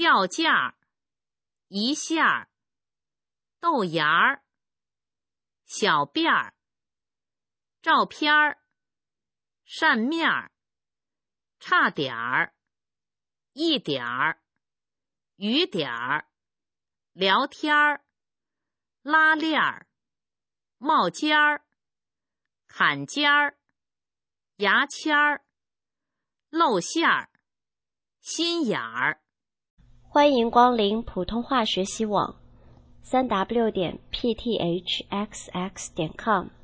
掉件儿，一下儿，豆芽儿，小辫儿，照片儿，扇面儿，差点儿，一点儿，雨点儿，聊天儿，拉链儿，帽尖儿，坎肩儿，牙签儿，露馅儿，心眼儿。 欢迎光临普通话学习网，3w.pthxx.com。